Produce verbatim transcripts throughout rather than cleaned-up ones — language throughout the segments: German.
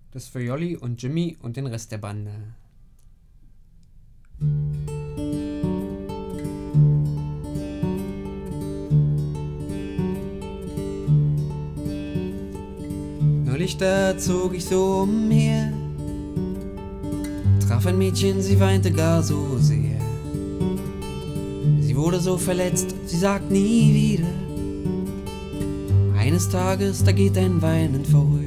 Das ist für Jolli und Jimmy und den Rest der Bande. Neulich da zog ich so umher, traf ein Mädchen, sie weinte gar so sehr. Sie wurde so verletzt, sie sagt nie wieder. Eines Tages, da geht dein Weinen vorüber.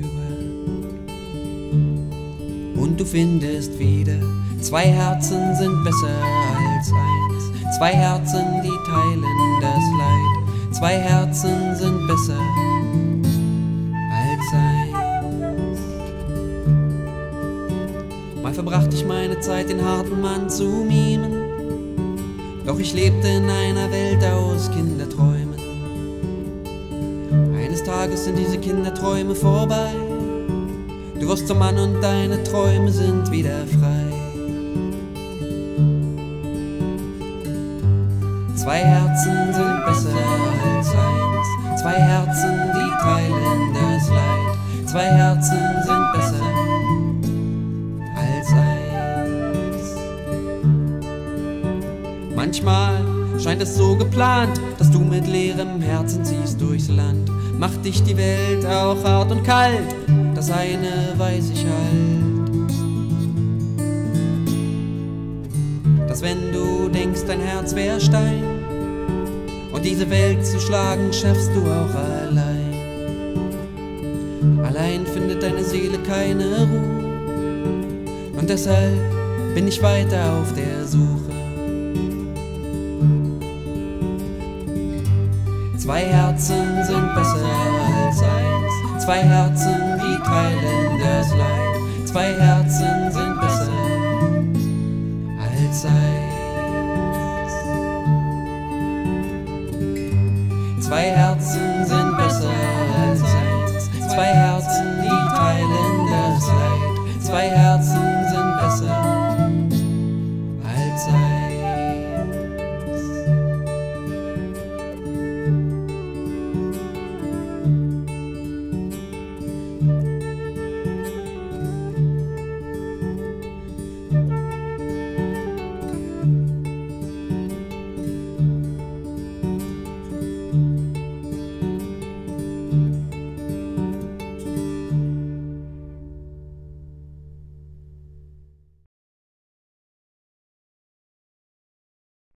Und du findest wieder, zwei Herzen sind besser als eins. Zwei Herzen, die teilen das Leid. Zwei Herzen sind besser als eins. Mal verbrachte ich meine Zeit, den harten Mann zu mimen. Doch ich lebte in einer Welt aus Kinderträumen. Eines Tages sind diese Kinderträume vorbei. Du wirst zum Mann und deine Träume sind wieder frei. Zwei Herzen sind besser als eins. Zwei Herzen, die teilen das Leid. Zwei Herzen sind besser als eins. Manchmal scheint es so geplant, dass du mit leerem Herzen ziehst durchs Land. Macht dich die Welt auch hart und kalt, das eine weiß ich halt, dass wenn du denkst, dein Herz wär Stein und diese Welt zu schlagen, schaffst du auch allein. Allein findet deine Seele keine Ruhe und deshalb bin ich weiter auf der Suche. Zwei Herzen sind besser als eins. Zwei Herzen, die teilen das Leid. Zwei Herzen sind